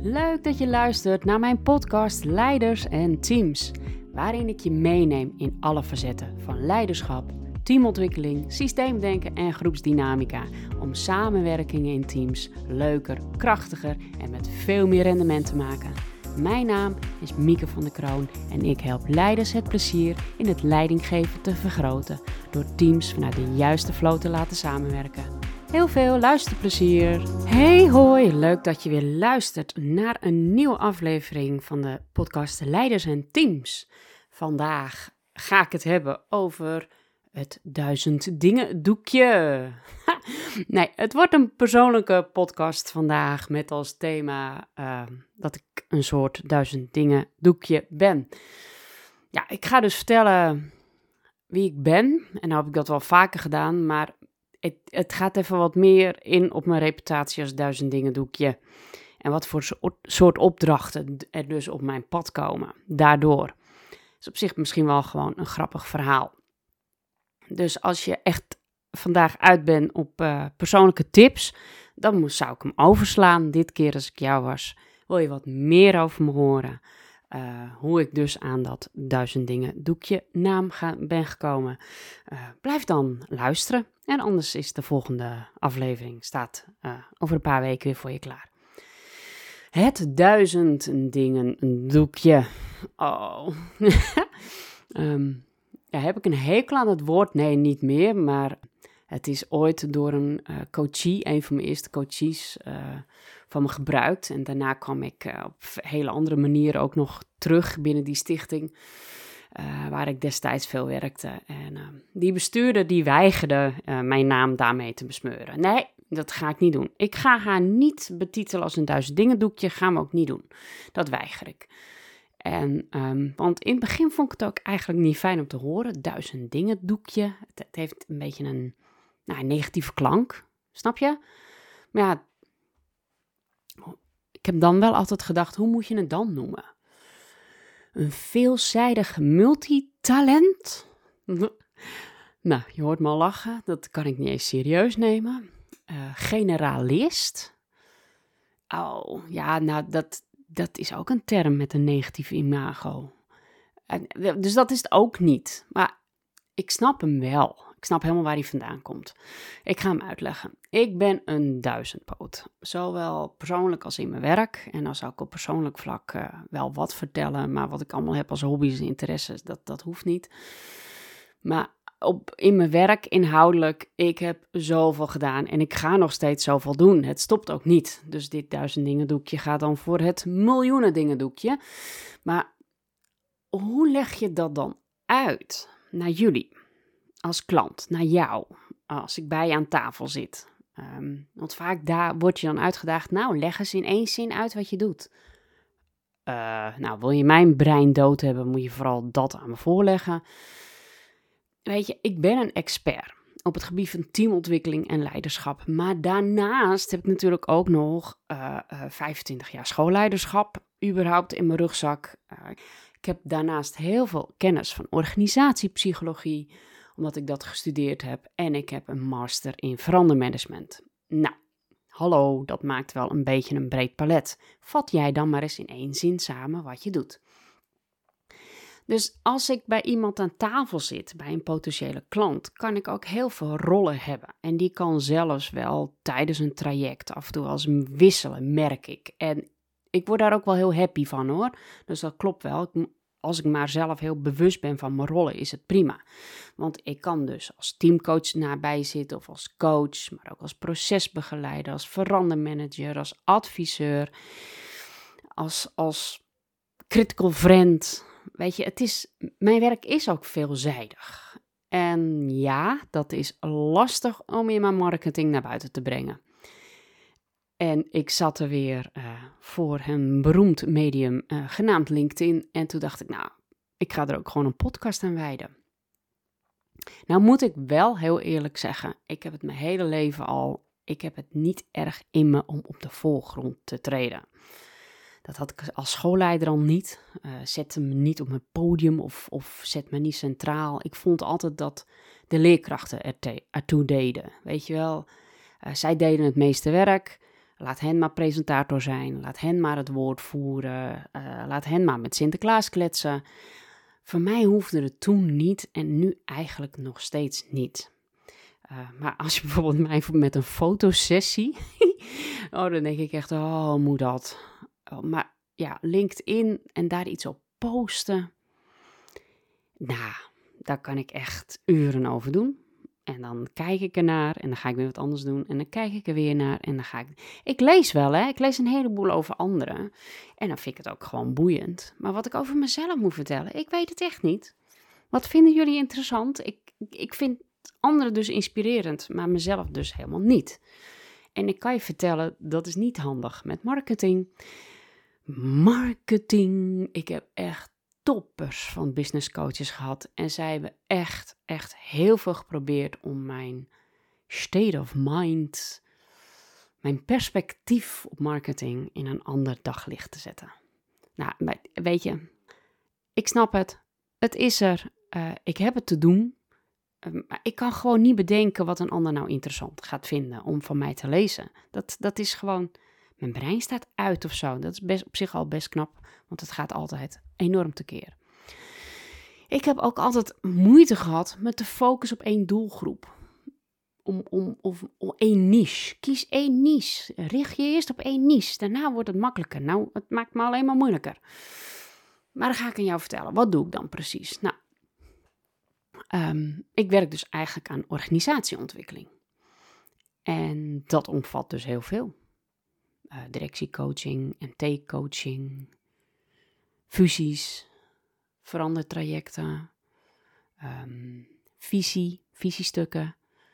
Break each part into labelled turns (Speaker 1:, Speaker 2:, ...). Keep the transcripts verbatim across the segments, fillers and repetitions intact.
Speaker 1: Leuk dat je luistert naar mijn podcast Leiders en Teams, waarin ik je meeneem in alle facetten van leiderschap, teamontwikkeling, systeemdenken en groepsdynamica om samenwerkingen in teams leuker, krachtiger en met veel meer rendement te maken. Mijn naam is Mieke van der Kroon en ik help leiders het plezier in het leidinggeven te vergroten door teams vanuit de juiste flow te laten samenwerken. Heel veel luisterplezier. Hey hoi, leuk dat je weer luistert naar een nieuwe aflevering van de podcast Leiders en Teams. Vandaag ga ik het hebben over het duizend dingen doekje. Nee, het wordt een persoonlijke podcast vandaag met als thema uh, dat ik een soort duizend dingen doekje ben. Ja, ik ga dus vertellen wie ik ben. En nou heb ik dat wel vaker gedaan, maar het, het gaat even wat meer in op mijn reputatie als duizend dingen doekje. En wat voor soort opdrachten er dus op mijn pad komen. Daardoor is op zich misschien wel gewoon een grappig verhaal. Dus als je echt vandaag uit bent op uh, persoonlijke tips, dan moest, zou ik hem overslaan. Dit keer als ik jou was, wil je wat meer over me horen. Uh, hoe ik dus aan dat duizend dingen doekje naam ga, ben gekomen. Uh, blijf dan luisteren. En anders is de volgende aflevering, staat uh, over een paar weken weer voor je klaar. Het duizend dingen doekje. Oh. um, ja, heb ik een hekel aan het woord? Nee, niet meer. Maar het is ooit door een uh, coachie, een van mijn eerste coaches, uh, van me gebruikt. En daarna kwam ik uh, op hele andere manieren ook nog terug binnen die stichting. Uh, waar ik destijds veel werkte. En uh, die bestuurder die weigerde uh, mijn naam daarmee te besmeuren. Nee, dat ga ik niet doen. Ik ga haar niet betitelen als een duizend dingen doekje. Gaan we ook niet doen. Dat weiger ik. En, um, want in het begin vond ik het ook eigenlijk niet fijn om te horen. Duizend dingen doekje. Het, het heeft een beetje een, nou, een negatieve klank. Snap je? Maar ja, ik heb dan wel altijd gedacht, hoe moet je het dan noemen? Een veelzijdig multitalent? Nou, je hoort me al lachen. Dat kan ik niet eens serieus nemen. Uh, generalist? Oh, ja, nou, dat, dat is ook een term met een negatief imago. Uh, dus dat is het ook niet. Maar ik snap hem wel. Ik snap helemaal waar hij vandaan komt. Ik ga hem uitleggen. Ik ben een duizendpoot. Zowel persoonlijk als in mijn werk. En dan zou ik op persoonlijk vlak uh, wel wat vertellen. Maar wat ik allemaal heb als hobby's en interesses, dat, dat hoeft niet. Maar op, in mijn werk, inhoudelijk, ik heb zoveel gedaan. En ik ga nog steeds zoveel doen. Het stopt ook niet. Dus dit duizend dingen doekje gaat dan voor het miljoenen dingen doekje. Maar hoe leg je dat dan uit naar jullie? Als klant, naar jou, als ik bij je aan tafel zit. Um, want vaak daar word je dan uitgedaagd, nou, leg eens in één zin uit wat je doet. Uh, nou, wil je mijn brein dood hebben, moet je vooral dat aan me voorleggen. Weet je, ik ben een expert op het gebied van teamontwikkeling en leiderschap. Maar daarnaast heb ik natuurlijk ook nog uh, uh, vijfentwintig jaar schoolleiderschap überhaupt in mijn rugzak. Uh, ik heb daarnaast heel veel kennis van organisatiepsychologie, omdat ik dat gestudeerd heb. En ik heb een master in verandermanagement. Nou, hallo, dat maakt wel een beetje een breed palet. Vat jij dan maar eens in één zin samen wat je doet. Dus als ik bij iemand aan tafel zit, bij een potentiële klant, kan ik ook heel veel rollen hebben. En die kan zelfs wel tijdens een traject af en toe als wisselen, merk ik. En ik word daar ook wel heel happy van, hoor. Dus dat klopt wel. Ik Als ik maar zelf heel bewust ben van mijn rollen, is het prima. Want ik kan dus als teamcoach nabij zitten of als coach, maar ook als procesbegeleider, als verandermanager, als adviseur, als, als critical friend. Weet je, het is, mijn werk is ook veelzijdig. En ja, dat is lastig om in mijn marketing naar buiten te brengen. En ik zat er weer uh, voor een beroemd medium uh, genaamd LinkedIn. En toen dacht ik, nou, ik ga er ook gewoon een podcast aan wijden. Nou moet ik wel heel eerlijk zeggen, ik heb het mijn hele leven al, ik heb het niet erg in me om op de voorgrond te treden. Dat had ik als schoolleider al niet. Uh, zette me niet op mijn podium of, of zet me niet centraal. Ik vond altijd dat de leerkrachten er te, ertoe deden. Weet je wel, uh, zij deden het meeste werk. Laat hen maar presentator zijn. Laat hen maar het woord voeren. Uh, laat hen maar met Sinterklaas kletsen. Voor mij hoefde het toen niet en nu eigenlijk nog steeds niet. Uh, maar als je bijvoorbeeld mij met een fotosessie... oh, dan denk ik echt, oh, moet dat? Oh, maar ja, LinkedIn en daar iets op posten... Nou, daar kan ik echt uren over doen. En dan kijk ik ernaar en dan ga ik weer wat anders doen. En dan kijk ik er weer naar en dan ga ik... Ik lees wel, hè. Ik lees een heleboel over anderen. En dan vind ik het ook gewoon boeiend. Maar wat ik over mezelf moet vertellen, ik weet het echt niet. Wat vinden jullie interessant? Ik, ik vind anderen dus inspirerend, maar mezelf dus helemaal niet. En ik kan je vertellen, dat is niet handig met marketing. Marketing, ik heb echt toppers van business coaches gehad. En zij hebben echt, echt heel veel geprobeerd om mijn state of mind, mijn perspectief op marketing in een ander daglicht te zetten. Nou, weet je, ik snap het. Het is er. Uh, ik heb het te doen. Uh, maar ik kan gewoon niet bedenken wat een ander nou interessant gaat vinden om van mij te lezen. Dat, dat is gewoon... Mijn brein staat uit of zo. Dat is best, op zich al best knap, want het gaat altijd enorm tekeer. Ik heb ook altijd moeite gehad met de focus op één doelgroep. Om, om, of, om één niche. Kies één niche. Richt je eerst op één niche. Daarna wordt het makkelijker. Nou, het maakt me alleen maar moeilijker. Maar dan ga ik aan jou vertellen. Wat doe ik dan precies? Nou, um, ik werk dus eigenlijk aan organisatieontwikkeling. En dat omvat dus heel veel. Uh, directiecoaching, M T-coaching, fusies, verandertrajecten, um, visie, visiestukken,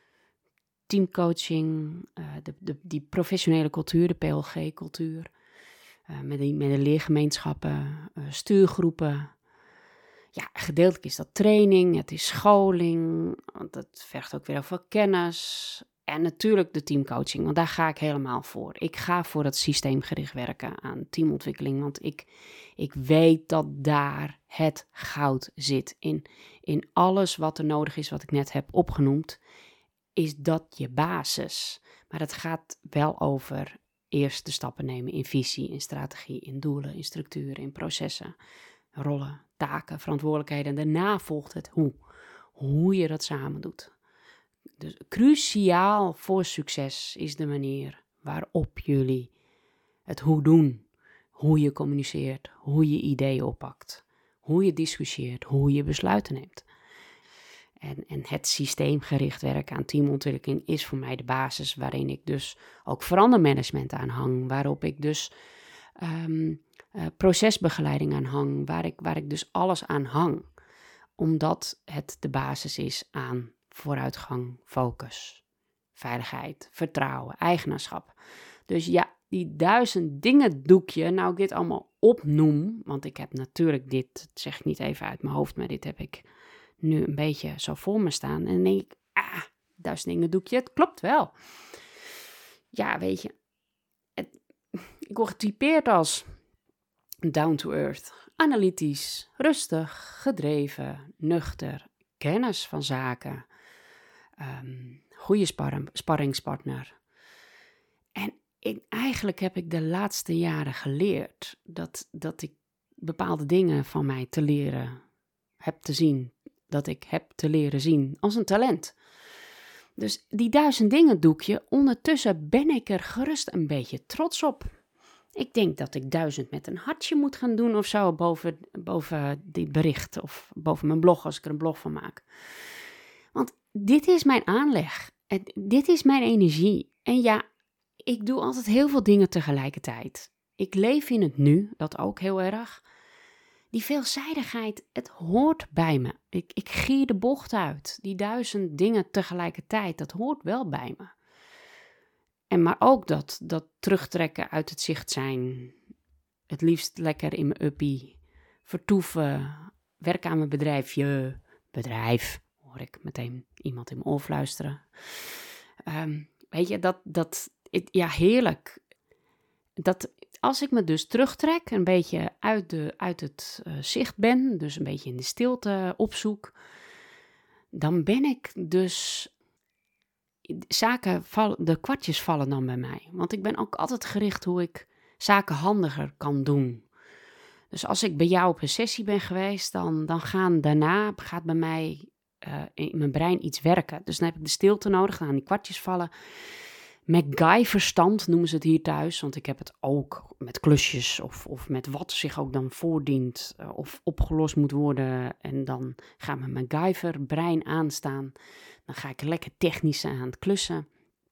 Speaker 1: teamcoaching, uh, de, de, die professionele cultuur, de P L G-cultuur, uh, met, die, met de leergemeenschappen, uh, stuurgroepen. Ja, gedeeltelijk is dat training, het is scholing, want het vergt ook weer heel veel kennis. En natuurlijk de teamcoaching, want daar ga ik helemaal voor. Ik ga voor het systeemgericht werken aan teamontwikkeling, want ik, ik weet dat daar het goud zit. In, in alles wat er nodig is, wat ik net heb opgenoemd, is dat je basis. Maar het gaat wel over eerst de stappen nemen in visie, in strategie, in doelen, in structuren, in processen, rollen, taken, verantwoordelijkheden. En daarna volgt het hoe. Hoe je dat samen doet. Dus cruciaal voor succes is de manier waarop jullie het hoe doen. Hoe je communiceert, hoe je ideeën oppakt, hoe je discussieert, hoe je besluiten neemt. En, en het systeemgericht werken aan teamontwikkeling is voor mij de basis waarin ik dus ook verandermanagement aan hang. Waarop ik dus um, uh, procesbegeleiding aan hang, waar ik, waar ik dus alles aan hang. Omdat het de basis is aan vooruitgang, focus, veiligheid, vertrouwen, eigenaarschap. Dus ja, die duizend dingen doekje, nou ik dit allemaal opnoem, want ik heb natuurlijk dit, dat zeg ik niet even uit mijn hoofd, maar dit heb ik nu een beetje zo voor me staan. En dan denk ik, ah, duizend dingen doekje, het klopt wel. Ja, weet je, het, ik word getypeerd als down to earth, analytisch, rustig, gedreven, nuchter, kennis van zaken, um, goede spar- sparringspartner. En ik, eigenlijk heb ik de laatste jaren geleerd dat, dat ik bepaalde dingen van mij te leren heb te zien, dat ik heb te leren zien als een talent. Dus die duizend dingen doekje, ondertussen ben ik er gerust een beetje trots op. Ik denk dat ik duizend met een hartje moet gaan doen of zo boven, boven dit bericht of boven mijn blog als ik er een blog van maak. Want dit is mijn aanleg. Dit is mijn energie. En ja, ik doe altijd heel veel dingen tegelijkertijd. Ik leef in het nu, dat ook heel erg. Die veelzijdigheid, het hoort bij me. Ik, ik gier de bocht uit. Die duizend dingen tegelijkertijd, dat hoort wel bij me. En maar ook dat, dat terugtrekken uit het zicht zijn. Het liefst lekker in mijn uppie. Vertoeven. Werken aan mijn bedrijfje. Bedrijf. Hoor ik meteen iemand in mijn oor fluisteren. Um, weet je, dat, dat, het, ja, heerlijk. Dat, als ik me dus terugtrek, een beetje uit, de, uit het uh, zicht ben, dus een beetje in de stilte opzoek, dan ben ik dus zaken vallen, de kwartjes vallen dan bij mij. Want ik ben ook altijd gericht hoe ik zaken handiger kan doen. Dus als ik bij jou op een sessie ben geweest, dan, dan gaan daarna, gaat bij mij uh, in mijn brein iets werken. Dus dan heb ik de stilte nodig, dan gaan die kwartjes vallen. MacGyver-verstand noemen ze het hier thuis, want ik heb het ook met klusjes of, of met wat zich ook dan voordient uh, of opgelost moet worden. En dan gaat mijn MacGyver-brein aanstaan. Dan ga ik lekker technisch aan het klussen.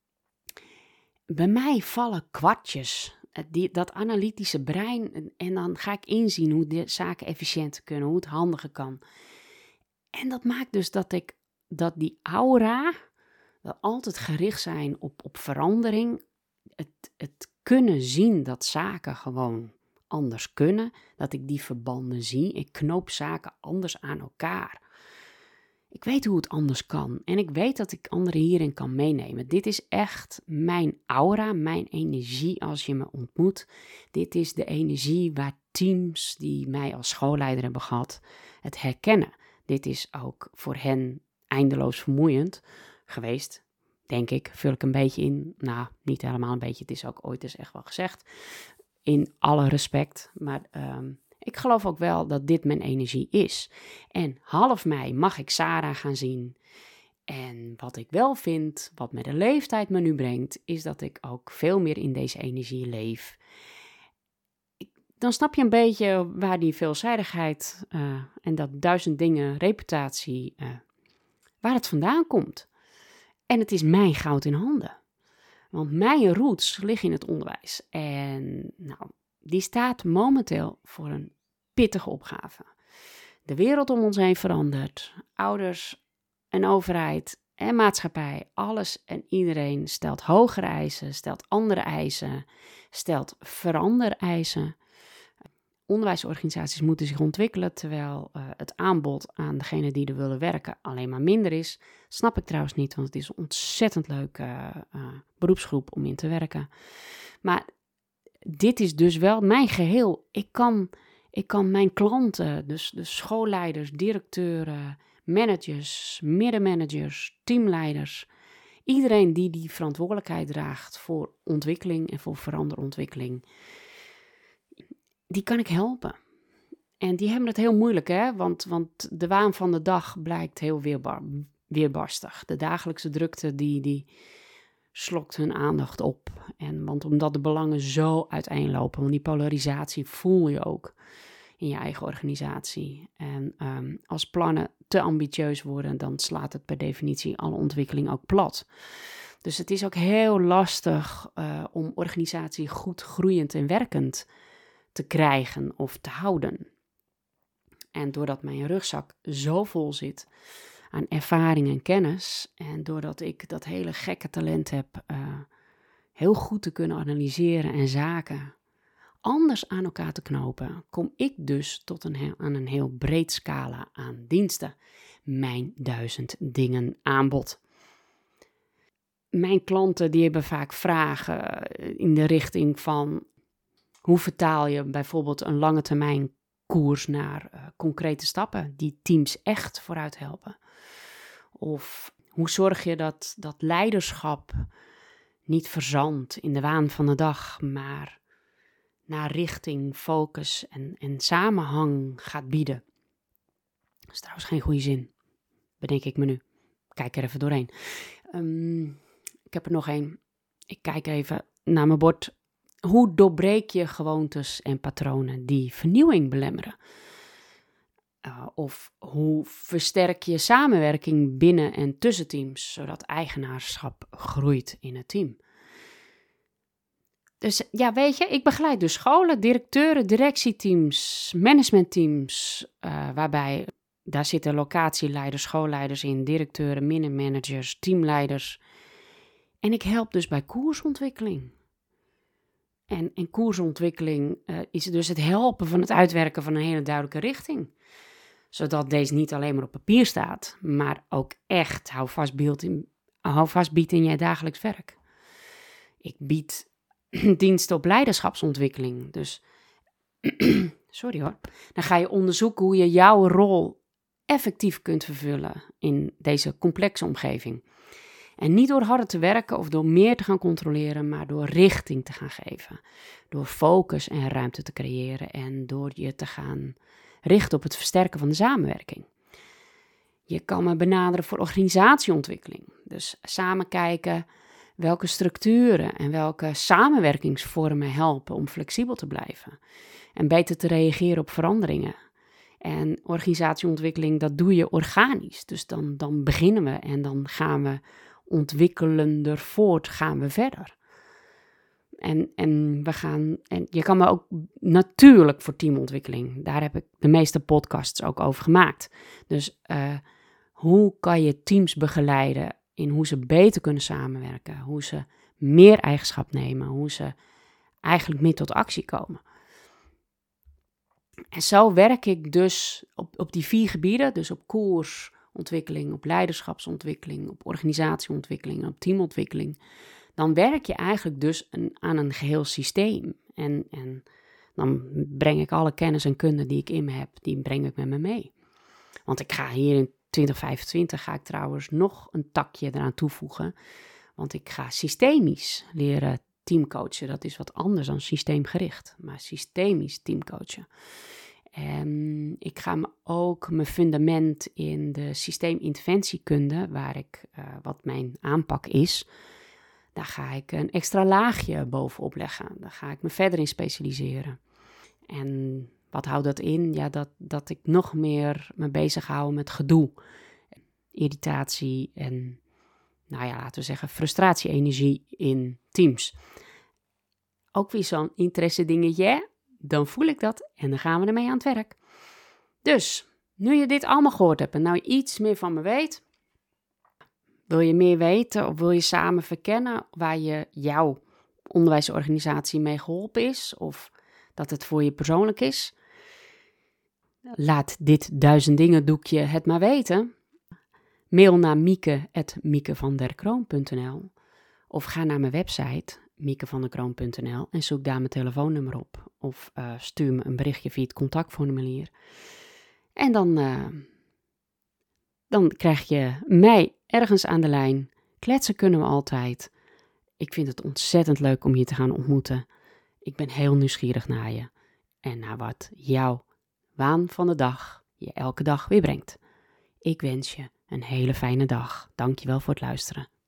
Speaker 1: Bij mij vallen kwartjes. Die, dat analytische brein. En, en dan ga ik inzien hoe de zaken efficiënter kunnen. Hoe het handiger kan. En dat maakt dus dat ik. Dat die aura. Dat altijd gericht zijn op, op verandering. Het, het kunnen zien dat zaken gewoon anders kunnen. Dat ik die verbanden zie. Ik knoop zaken anders aan elkaar. Ik weet hoe het anders kan en ik weet dat ik anderen hierin kan meenemen. Dit is echt mijn aura, mijn energie als je me ontmoet. Dit is de energie waar teams die mij als schoolleider hebben gehad het herkennen. Dit is ook voor hen eindeloos vermoeiend geweest, denk ik. Vul ik een beetje in, nou niet helemaal een beetje, het is ook ooit eens echt wel gezegd. In alle respect, maar... Um, Ik geloof ook wel dat dit mijn energie is. En half mei mag ik Sarah gaan zien. En wat ik wel vind, wat met de leeftijd me nu brengt, is dat ik ook veel meer in deze energie leef. Ik, dan snap je een beetje waar die veelzijdigheid uh, en dat duizend dingen reputatie, uh, waar het vandaan komt. En het is mijn goud in handen. Want mijn roots liggen in het onderwijs. En nou... Die staat momenteel voor een pittige opgave. De wereld om ons heen verandert. Ouders en overheid en maatschappij, alles en iedereen stelt hogere eisen, stelt andere eisen, stelt verandereisen. Onderwijsorganisaties moeten zich ontwikkelen, terwijl uh, het aanbod aan degenen die er willen werken alleen maar minder is. Snap ik trouwens niet, want het is een ontzettend leuke uh, uh, beroepsgroep om in te werken. Maar dit is dus wel mijn geheel. Ik kan, ik kan mijn klanten, dus de schoolleiders, directeuren, managers, middenmanagers, teamleiders, iedereen die die verantwoordelijkheid draagt voor ontwikkeling en voor veranderontwikkeling, die kan ik helpen. En die hebben het heel moeilijk, hè? Want, want de waan van de dag blijkt heel weerbar, weerbarstig. De dagelijkse drukte die... die slokt hun aandacht op. En, want omdat de belangen zo uiteenlopen, want die polarisatie voel je ook in je eigen organisatie. En um, als plannen te ambitieus worden, dan slaat het per definitie alle ontwikkeling ook plat. Dus het is ook heel lastig uh, om organisatie goed groeiend en werkend te krijgen of te houden. En doordat mijn rugzak zo vol zit aan ervaring en kennis, en doordat ik dat hele gekke talent heb uh, heel goed te kunnen analyseren en zaken anders aan elkaar te knopen, kom ik dus tot een heel, aan een heel breed scala aan diensten. Mijn duizend dingen aanbod. Mijn klanten die hebben vaak vragen in de richting van hoe vertaal je bijvoorbeeld een lange termijn koers naar uh, concrete stappen die teams echt vooruit helpen. Of hoe zorg je dat, dat leiderschap niet verzandt in de waan van de dag, maar naar richting, focus en, en samenhang gaat bieden. Dat is trouwens geen goede zin, bedenk ik me nu. Kijk er even doorheen. Um, ik heb er nog één. Ik kijk even naar mijn bord. Hoe doorbreek je gewoontes en patronen die vernieuwing belemmeren? Uh, of hoe versterk je samenwerking binnen en tussen teams, zodat eigenaarschap groeit in het team? Dus ja, weet je, ik begeleid dus scholen, directeuren, directieteams, managementteams, uh, waarbij daar zitten locatieleiders, schoolleiders in, directeuren, middenmanagers, teamleiders. En ik help dus bij koersontwikkeling. En, en koersontwikkeling uh, is dus het helpen van het uitwerken van een hele duidelijke richting. Zodat deze niet alleen maar op papier staat, maar ook echt houvast biedt in, houvast biedt in je dagelijks werk. Ik bied diensten op leiderschapsontwikkeling. Dus, sorry hoor. Dan ga je onderzoeken hoe je jouw rol effectief kunt vervullen in deze complexe omgeving. En niet door harder te werken of door meer te gaan controleren, maar door richting te gaan geven. Door focus en ruimte te creëren en door je te gaan richten op het versterken van de samenwerking. Je kan me benaderen voor organisatieontwikkeling. Dus samen kijken welke structuren en welke samenwerkingsvormen helpen om flexibel te blijven. En beter te reageren op veranderingen. En organisatieontwikkeling, dat doe je organisch. Dus dan, dan beginnen we en dan gaan we ontwikkelender voort, gaan we verder. En, en we gaan, en je kan me ook natuurlijk voor teamontwikkeling. Daar heb ik de meeste podcasts ook over gemaakt. Dus uh, hoe kan je teams begeleiden in hoe ze beter kunnen samenwerken, hoe ze meer eigenschap nemen, hoe ze eigenlijk meer tot actie komen. En zo werk ik dus op, op die vier gebieden, dus op koersontwikkeling, op leiderschapsontwikkeling, op organisatieontwikkeling en op teamontwikkeling. Dan werk je eigenlijk dus een, aan een geheel systeem. En, en dan breng ik alle kennis en kunde die ik in me heb, die breng ik met me mee. Want ik ga hier in twintig vijfentwintig ga ik trouwens nog een takje eraan toevoegen. Want ik ga systemisch leren teamcoachen. Dat is wat anders dan systeemgericht, maar systemisch teamcoachen. En ik ga me ook mijn fundament in de systeeminterventiekunde, waar ik, uh, wat mijn aanpak is, daar ga ik een extra laagje bovenop leggen. Daar ga ik me verder in specialiseren. En wat houdt dat in? Ja, dat, dat ik nog meer me bezig hou met gedoe, irritatie en, nou ja, laten we zeggen, frustratie-energie in teams. Ook weer zo'n interesse dingetje, dan voel ik dat en dan gaan we ermee aan het werk. Dus, nu je dit allemaal gehoord hebt en nou je iets meer van me weet, wil je meer weten of wil je samen verkennen waar je jouw onderwijsorganisatie mee geholpen is of dat het voor je persoonlijk is? Laat dit duizend dingen doekje het maar weten. Mail naar mieke at miekevanderkroon punt n l of ga naar mijn website miekevanderkroon punt n l en zoek daar mijn telefoonnummer op. Of uh, stuur me een berichtje via het contactformulier. En dan, uh, dan krijg je mij ergens aan de lijn. Kletsen kunnen we altijd. Ik vind het ontzettend leuk om je te gaan ontmoeten. Ik ben heel nieuwsgierig naar je. En naar wat jouw waan van de dag je elke dag weer brengt. Ik wens je een hele fijne dag. Dankjewel voor het luisteren.